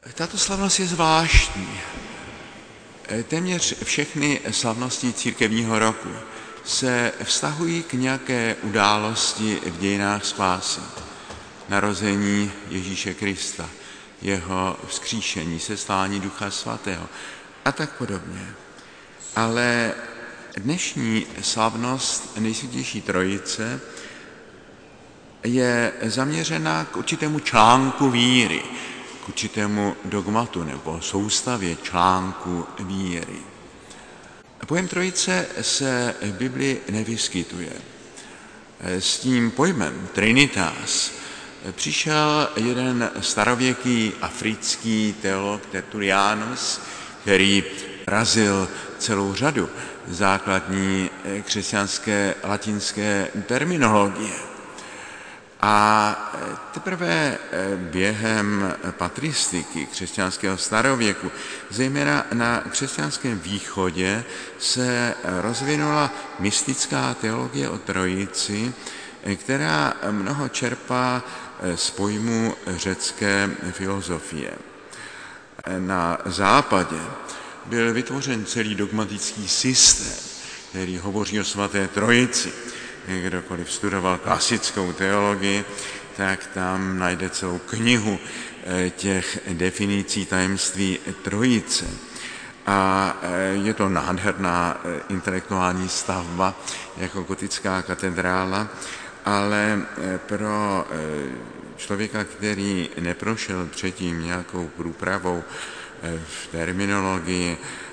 Tato slavnost je zvláštní. Téměř všechny slavnosti církevního roku se vztahují k nějaké události v dějinách spásy. Narození Ježíše Krista, jeho vzkříšení, seslání Ducha Svatého a tak podobně. Ale dnešní slavnost Nejsvětější Trojice je zaměřena k určitému článku víry, k určitému dogmatu nebo soustavě článku víry. Pojem Trojice se v Biblii nevyskytuje. S tím pojmem Trinitas přišel jeden starověký africký teolog Tertullianus, který razil celou řadu základní křesťanské latinské terminologie. A teprve během patristiky křesťanského starověku, zejména na křesťanském východě, se rozvinula mystická teologie o Trojici, která mnoho čerpá z pojmu řecké filozofie. Na západě byl vytvořen celý dogmatický systém, který hovoří o svaté Trojici. Kdokoliv studoval klasickou teologii, tak tam najde celou knihu těch definicí tajemství Trojice. A je to nádherná intelektuální stavba, jako gotická katedrála, ale pro člověka, který neprošel předtím nějakou průpravou v terminologii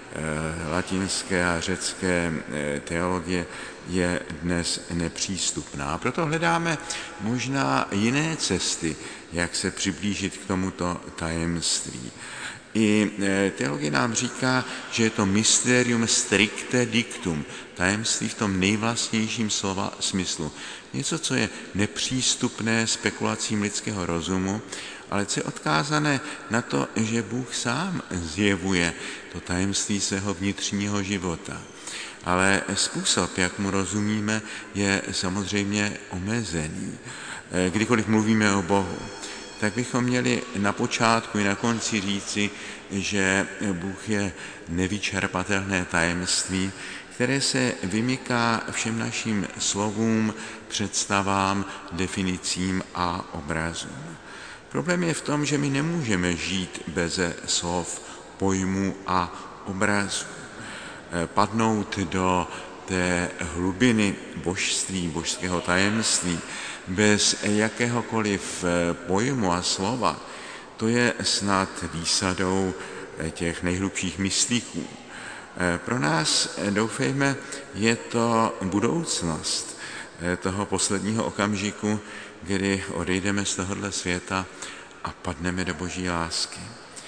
latinské a řecké teologie, je dnes nepřístupná. Proto hledáme možná jiné cesty, jak se přiblížit k tomuto tajemství. I teologie nám říká, že je to mysterium stricte dictum, tajemství v tom nejvlastnějším slova smyslu. Něco, co je nepřístupné spekulacím lidského rozumu, ale co je odkázané na to, že Bůh sám zjevuje to tajemství svého vnitřního života. Ale způsob, jak mu rozumíme, je samozřejmě omezený. Kdykoliv mluvíme o Bohu, tak bychom měli na počátku i na konci říci, že Bůh je nevyčerpatelné tajemství, které se vymyká všem našim slovům, představám, definicím a obrazům. Problém je v tom, že my nemůžeme žít beze slov, pojmů a obrazů. Padnout do té hlubiny božství, božského tajemství, bez jakéhokoliv pojmu a slova, to je snad výsadou těch nejhlubších myslíků. Pro nás, doufejme, je to budoucnost toho posledního okamžiku, kdy odejdeme z tohohle světa a padneme do boží lásky.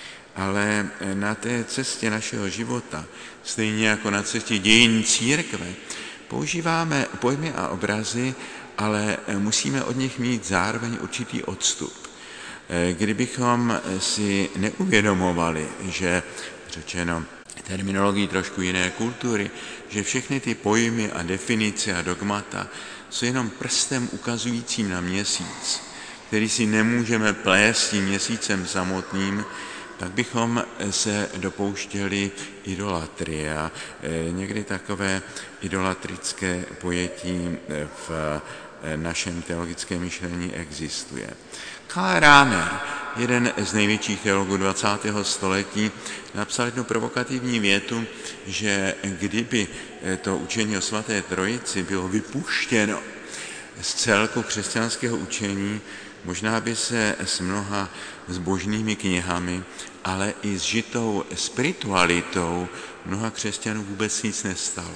Ale na té cestě našeho života, stejně jako na cestě dějin církve, používáme pojmy a obrazy, ale musíme od nich mít zároveň určitý odstup. Kdybychom si neuvědomovali, že řečeno terminologii trošku jiné kultury, že všechny ty pojmy a definice a dogmata jsou jenom prstem ukazujícím na měsíc, který si nemůžeme plést tím měsícem samotným, tak bychom se dopouštěli idolatrie. A někdy takové idolatrické pojetí v našem teologickém myšlení existuje. Karl Rahner, jeden z největších teologů 20. století, napsal jednu provokativní větu, že kdyby to učení o svaté Trojici bylo vypuštěno z celku křesťanského učení, možná by se s mnoha zbožnými knihami, ale i s žitou spiritualitou mnoha křesťanů vůbec nic nestalo.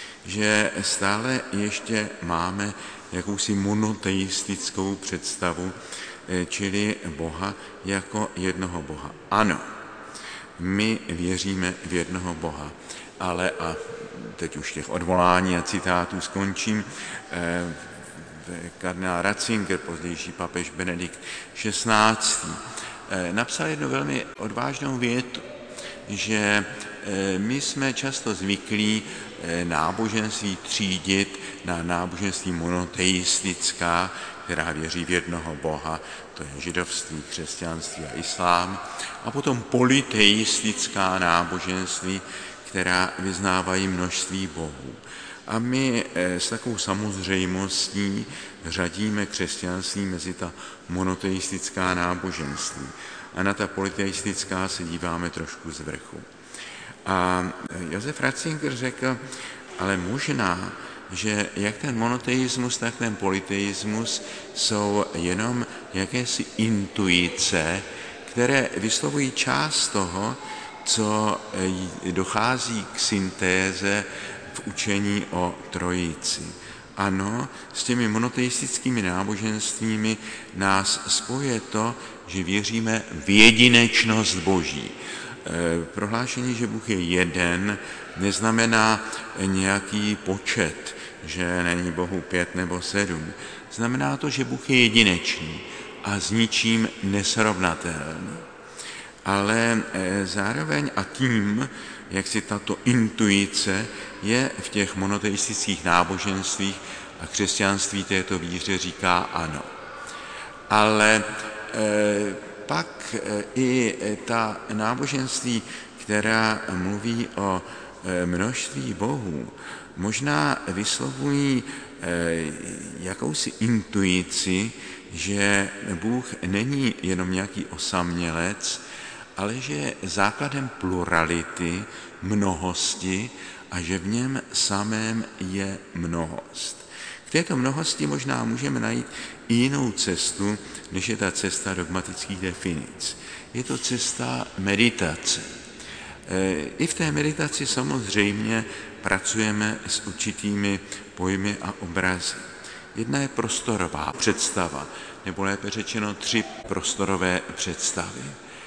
Že stále ještě máme jakousi monoteistickou představu, čili Boha jako jednoho Boha. Ano, my věříme v jednoho Boha, ale a teď už těch odvolání a citátů skončím, kardinál Ratzinger, pozdější papež Benedikt XVI. Napsal jednu velmi odvážnou větu, že my jsme často zvyklí náboženství třídit na náboženství monoteistická, která věří v jednoho Boha, to je židovství, křesťanství a islám, a potom polyteistická náboženství, která vyznávají množství bohů. A my s takovou samozřejmostí řadíme křesťanství mezi ta monoteistická náboženství. A na ta polyteistická se díváme trošku z vrchu. A Josef Ratzinger řekl, ale možná, že jak ten monoteismus, tak ten polyteismus jsou jenom jakési intuice, které vyslovují část toho, co dochází k syntéze v učení o Trojici. Ano, s těmi monoteistickými náboženstvími nás spojuje to, že věříme v jedinečnost Boží. Prohlášení, že Bůh je jeden, neznamená nějaký počet, že není Bohu 5 nebo 7. Znamená to, že Bůh je jedinečný a s ničím nesrovnatelný. Ale zároveň a tím, jak si tato intuice je v těch monoteistických náboženstvích a křesťanství této víře říká ano. Ale pak i ta náboženství, která mluví o množství bohů, možná vyslovují jakousi intuici, že Bůh není jenom nějaký osamělec, ale že je základem plurality, mnohosti a že v něm samém je mnohost. V této mnohosti možná můžeme najít i jinou cestu, než je ta cesta dogmatických definic. Je to cesta meditace. I v té meditaci samozřejmě pracujeme s určitými pojmy a obrazy. Jedna je prostorová představa, nebo lépe řečeno 3 prostorové představy.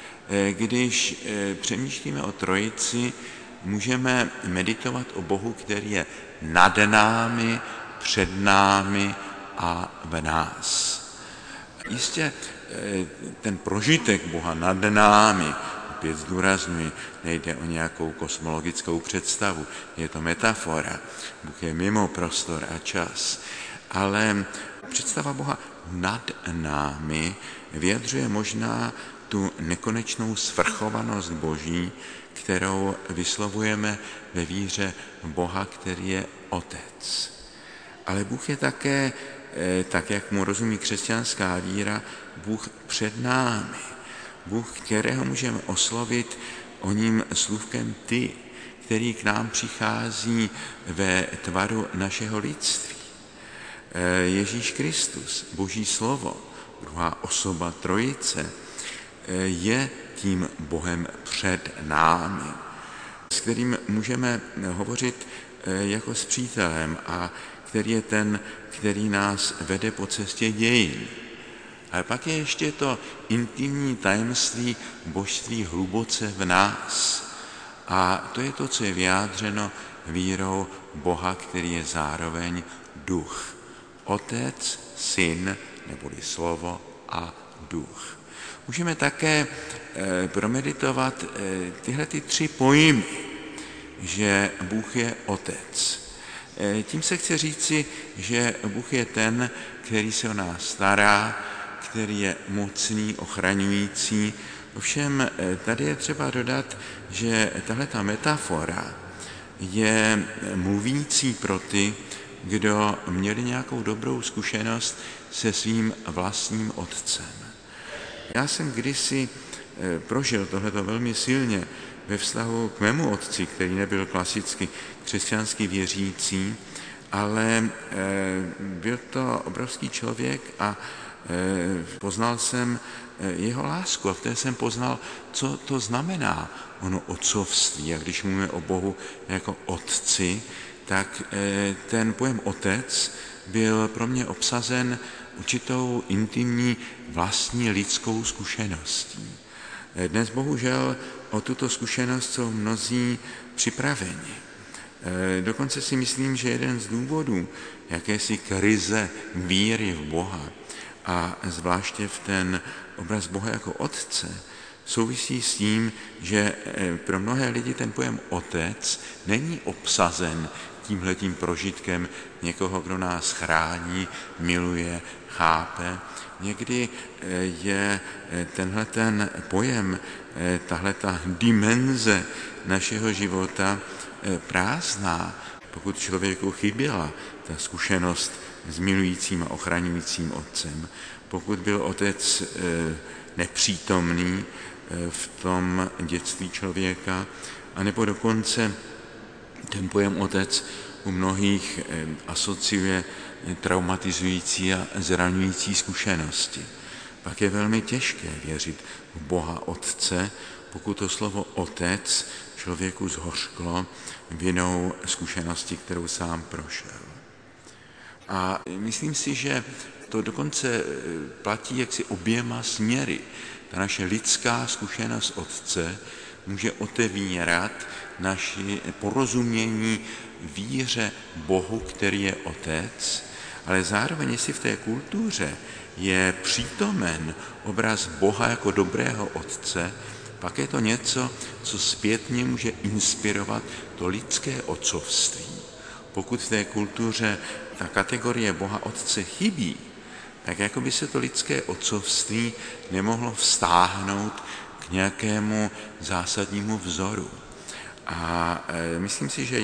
Když přemýšlíme o Trojici, můžeme meditovat o Bohu, který je nad námi, před námi a v nás. Jistě ten prožitek Boha nad námi, opět zdůrazňuji, nejde o nějakou kosmologickou představu, je to metafora. Bůh je mimo prostor a čas. Ale představa Boha nad námi vyjadřuje možná tu nekonečnou svrchovanost Boží, kterou vyslovujeme ve víře Boha, který je Otec. Ale Bůh je také, tak jak mu rozumí křesťanská víra, Bůh před námi. Bůh, kterého můžeme oslovit o ním slůvkem ty, který k nám přichází ve tvaru našeho lidství. Ježíš Kristus, Boží slovo, druhá osoba Trojice, je tím Bohem před námi, s kterým můžeme hovořit jako s přítelem a který je ten, který nás vede po cestě dějin. Ale pak je ještě to intimní tajemství božství hluboce v nás. A to je to, co je vyjádřeno vírou Boha, který je zároveň duch. Otec, syn, neboli slovo a duch. Můžeme také promeditovat tyhle 3 pojmy, že Bůh je Otec. Tím se chce říci, že Bůh je ten, který se o nás stará, který je mocný, ochraňující. Ovšem tady je třeba dodat, že tahleta metafora je mluvící pro ty, kdo měli nějakou dobrou zkušenost se svým vlastním otcem. Já jsem kdysi prožil tohleto velmi silně ve vztahu k mému otci, který nebyl klasicky křesťansky věřící, ale byl to obrovský člověk a poznal jsem jeho lásku a v té jsem poznal, co to znamená ono otcovství. A když mluvíme o Bohu jako otci, tak ten pojem otec byl pro mě obsazen určitou intimní vlastní lidskou zkušeností. Dnes bohužel o tuto zkušenost jsou mnozí připraveni. Dokonce si myslím, že jeden z důvodů jakési krize víry v Boha a zvláště v ten obraz Boha jako Otce souvisí s tím, že pro mnohé lidi ten pojem Otec není obsazen tímhletím prožitkem někoho, kdo nás chrání, miluje, chápe. Někdy je tenhle ten pojem, tahleta dimenze našeho života prázdná, pokud člověku chyběla ta zkušenost s milujícím a ochraňujícím otcem, pokud byl otec nepřítomný v tom dětství člověka, anebo dokonce ten pojem otec u mnohých asociuje traumatizující a zraňující zkušenosti. Pak je velmi těžké věřit v Boha Otce, pokud to slovo otec člověku zhořklo vinou zkušenosti, kterou sám prošel. A myslím si, že to dokonce platí jaksi oběma směry. Ta naše lidská zkušenost Otce může otevírat naši porozumění víře Bohu, který je Otec, ale zároveň, jestli v té kultuře je přítomen obraz Boha jako dobrého Otce, pak je to něco, co zpětně může inspirovat to lidské otcovství. Pokud v té kultuře ta kategorie Boha Otce chybí, tak jako by se to lidské otcovství nemohlo vztáhnout k nějakému zásadnímu vzoru. A myslím si, že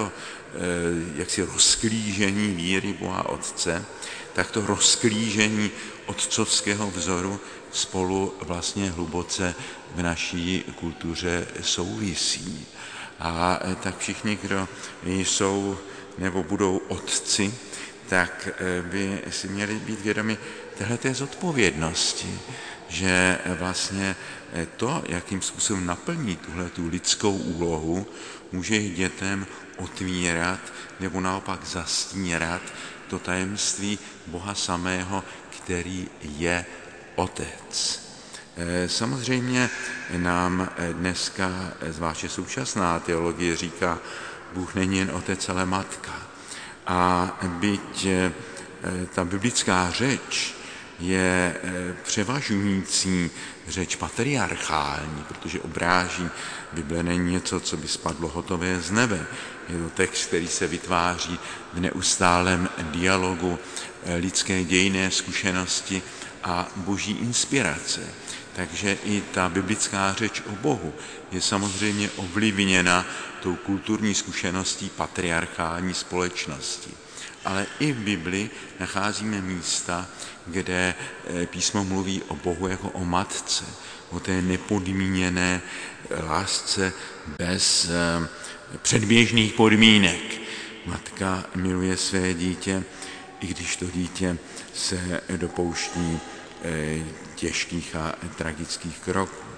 jaksi rozklížení víry Boha Otce, tak to rozklížení otcovského vzoru spolu vlastně hluboce v naší kultuře souvisí. A tak všichni, kdo jsou nebo budou otci, tak by si měli být vědomi téhleté zodpovědnosti, že vlastně to, jakým způsobem naplní tuhletu lidskou úlohu, může i dětem otvírat nebo naopak zastírat to tajemství Boha samého, který je Otec. Samozřejmě nám dneska, zvláště současná teologie, říká, Bůh není jen Otec, ale Matka. A byť ta biblická řeč je převažující řeč patriarchální, protože obráží, Bible není něco, co by spadlo hotové z nebe. Je to text, který se vytváří v neustálém dialogu lidské dějinné zkušenosti a boží inspirace. Takže i ta biblická řeč o Bohu je samozřejmě ovlivněna tou kulturní zkušeností patriarchální společnosti. Ale i v Bibli nacházíme místa, kde písmo mluví o Bohu jako o matce, o té nepodmíněné lásce bez předběžných podmínek. Matka miluje své dítě, i když to dítě se dopouští těžkých a tragických kroků.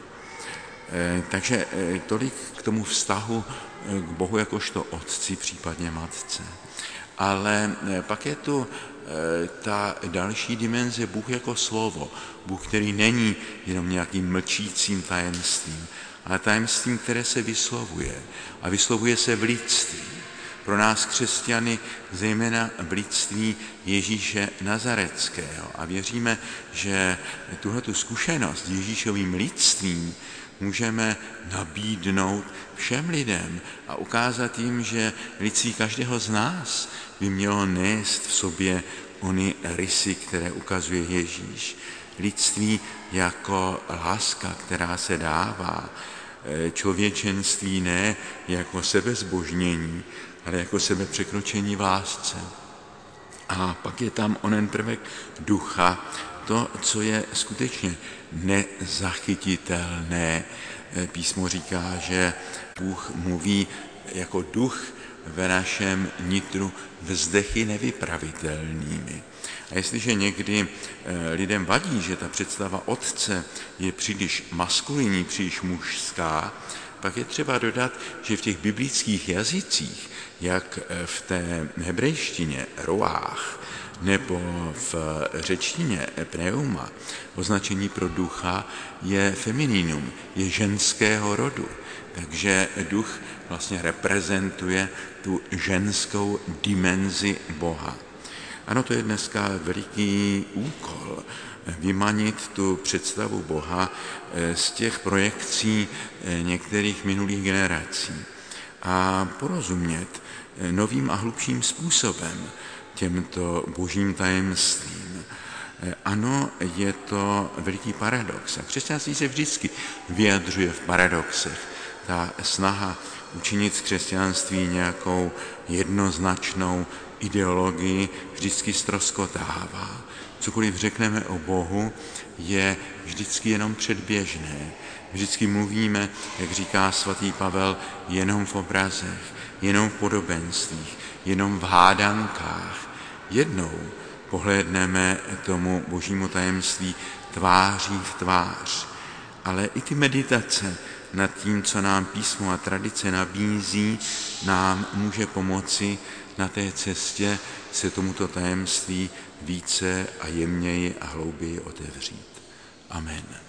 Takže tolik k tomu vztahu k Bohu jakožto otci, případně matce. Ale pak je tu ta další dimenze Bůh jako slovo. Bůh, který není jenom nějakým mlčícím tajemstvím, ale tajemstvím, které se vyslovuje. A vyslovuje se v lidství. Pro nás křesťany zejména v lidství Ježíše Nazareckého. A věříme, že tuhletu zkušenost s Ježíšovým lidstvím můžeme nabídnout všem lidem a ukázat jim, že lidství každého z nás by mělo nést v sobě ony rysy, které ukazuje Ježíš. Lidství jako láska, která se dává. Člověčenství ne jako sebezbožnění, ale jako sebepřekročení v lásce. A pak je tam onen prvek ducha, to, co je skutečně nezachytitelné. Písmo říká, že Bůh mluví jako duch ve našem nitru vzdechy nevypravitelnými. A jestliže někdy lidem vadí, že ta představa otce je příliš maskulinní, příliš mužská, pak je třeba dodat, že v těch biblických jazycích, jak v té hebrejštině roách, nebo v řečtině pneuma, označení pro ducha je femininum, je ženského rodu. Takže duch vlastně reprezentuje tu ženskou dimenzi Boha. Ano, to je dneska veliký úkol, vymanit tu představu Boha z těch projekcí některých minulých generací. a porozumět novým a hlubším způsobem těmto božím tajemstvím. Ano, je to veliký paradox a křesťanství se vždycky vyjadřuje v paradoxech. Ta snaha učinit z křesťanství nějakou jednoznačnou ideologii vždycky ztroskotává. Cokoliv řekneme o Bohu, je vždycky jenom předběžné. Vždycky mluvíme, jak říká svatý Pavel, jenom v obrazech, jenom v podobenstvích, jenom v hádankách. Jednou pohlédneme tomu božímu tajemství tváří v tvář. Ale i ty meditace nad tím, co nám písmo a tradice nabízí, nám může pomoci na té cestě se tomuto tajemství více a jemněji a hlouběji otevřít. Amen.